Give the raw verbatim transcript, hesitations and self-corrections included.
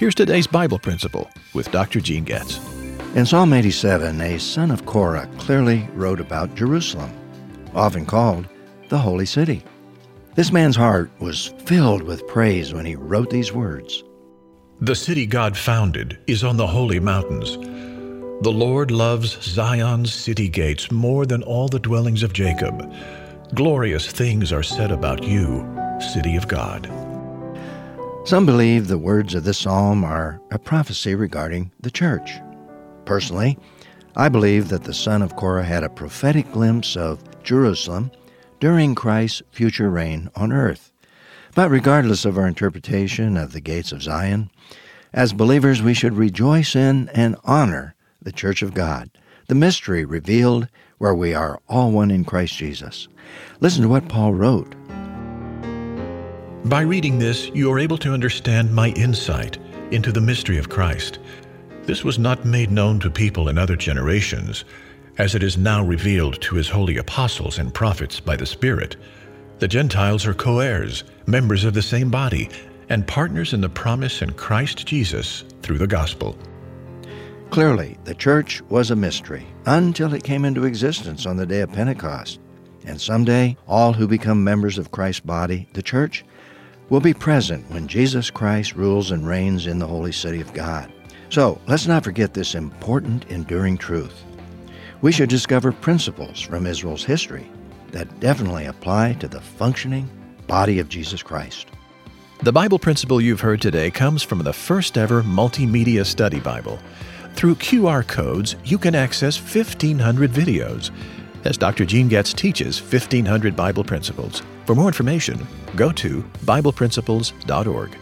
Here's today's Bible principle with Doctor Gene Getz. In Psalm eighty-seven, a son of Korah clearly wrote about Jerusalem, often called the Holy City. This man's heart was filled with praise when he wrote these words. The city God founded is on the holy mountains. The Lord loves Zion's city gates more than all the dwellings of Jacob. Glorious things are said about you, city of God. Some believe the words of this psalm are a prophecy regarding the church. Personally, I believe that the son of Korah had a prophetic glimpse of Jerusalem during Christ's future reign on earth. But regardless of our interpretation of the gates of Zion, as believers we should rejoice in and honor the Church of God, the mystery revealed where we are all one in Christ Jesus. Listen to what Paul wrote. By reading this, you are able to understand my insight into the mystery of Christ. This was not made known to people in other generations, as it is now revealed to his holy apostles and prophets by the Spirit. The Gentiles are co-heirs, members of the same body, and partners in the promise in Christ Jesus through the gospel. Clearly, the church was a mystery until it came into existence on the day of Pentecost. And someday, all who become members of Christ's body, the church, will be present when Jesus Christ rules and reigns in the holy city of God. So, let's not forget this important, enduring truth. We should discover principles from Israel's history that definitely apply to the functioning body of Jesus Christ. The Bible principle you've heard today comes from the first ever multimedia study Bible. Through Q R codes, you can access fifteen hundred videos as Doctor Gene Getz teaches fifteen hundred Bible principles. For more information, go to Bible Principles dot org.